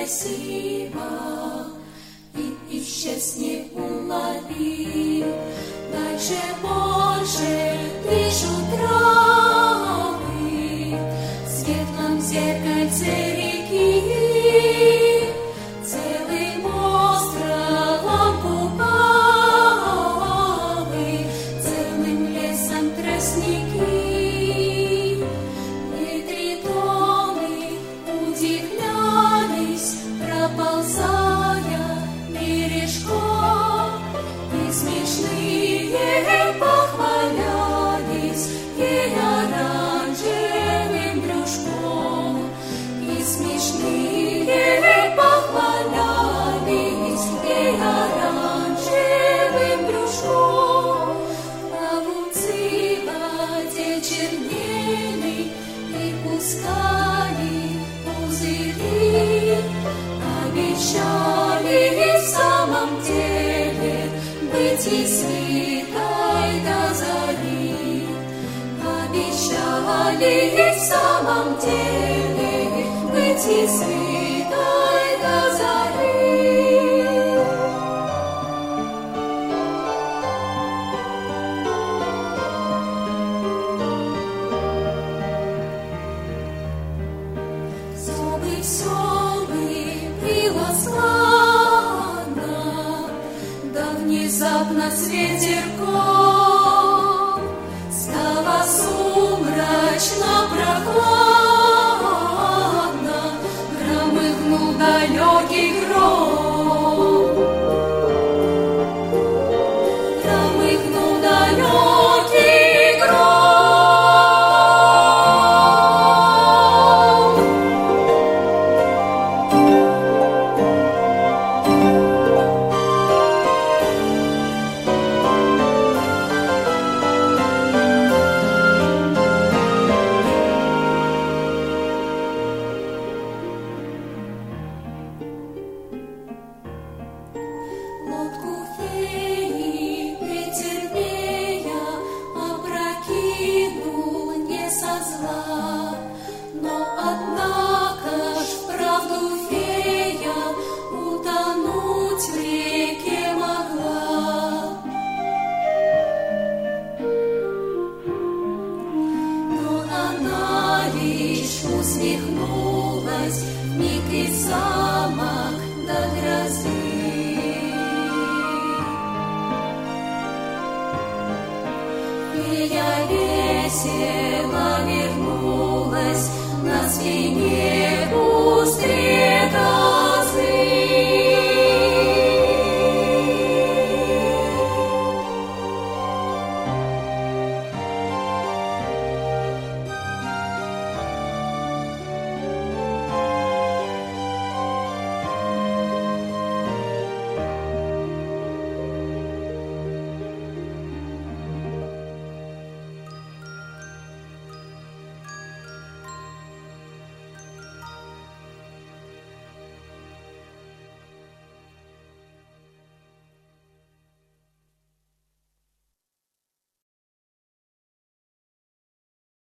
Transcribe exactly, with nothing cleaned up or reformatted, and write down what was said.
красиво и исчез неуловим. Дальше больше дышат травы в светлом зеркальце реки. Целым островом Купавы, целым лесом тростники. Тритоны удивлялись, проползая бережком, и смешные похвалялись ей оранжевым брюшком, и смешные похвалялись ей оранжевым брюшком. Плавунцы в воде чернели и пускали пузыри, обещали в самом деле быть и свитой до зари, обещали в самом деле быть и свитой до зари. Все бы, все бы было славно, да внезапно свет зеркал стало сумрачно прохладно, громыхнул далекий гром, громыхнул далекий гром. Лодку феи ветер вея опрокинул не со зла, но однако ж вправду фея утонуть в реке могла. Но она лишь усмехнулась